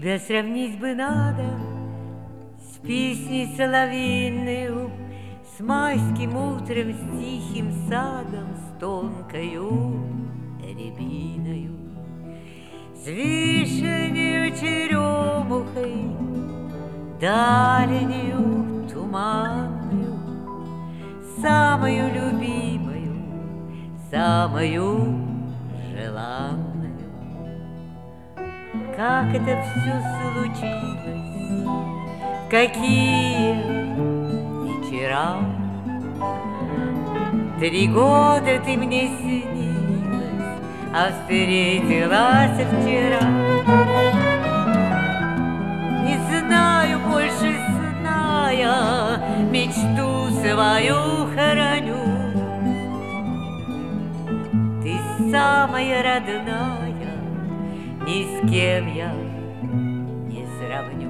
Тебя сравнить бы надо с песней соловьиную, с майским утром, с тихим садом, с тонкою рябиною, с вишенью черемухой, дальнюю туманную, самую любимую, самую желанную. Как это все случилось, какие вечера! 3 года ты мне снилась, а встретилась вчера. Не знаю больше сна я, мечту свою хороню. Ты самая родная, ни с кем я не сравню.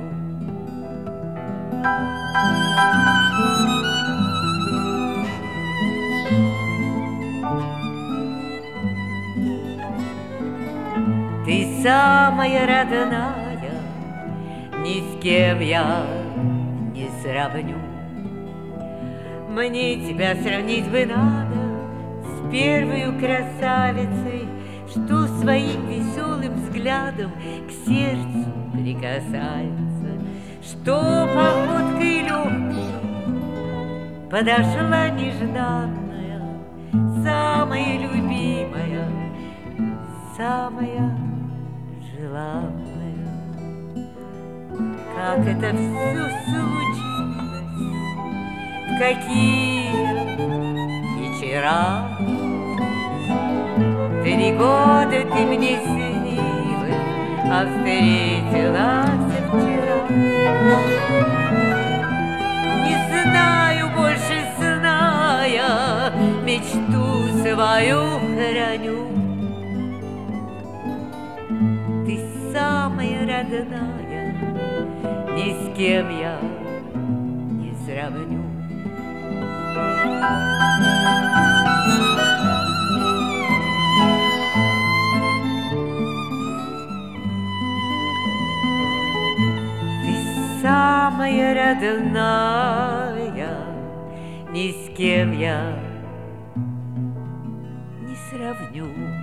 Ты самая родная, ни с кем я не сравню. Мне тебя сравнить бы надо с первой красавицей, что своим веселым взглядом к сердцу прикасается, что походкой легкой подошла нежданная, самая любимая, самая желанная. Как это все случилось, в какие вечера! 3 года ты мне снилась, а встретилась вчера. Не знаю больше сна я, мечту свою храню. Ты самая родная, ни с кем я не сравню. Самая родная, ни с кем я не сравню.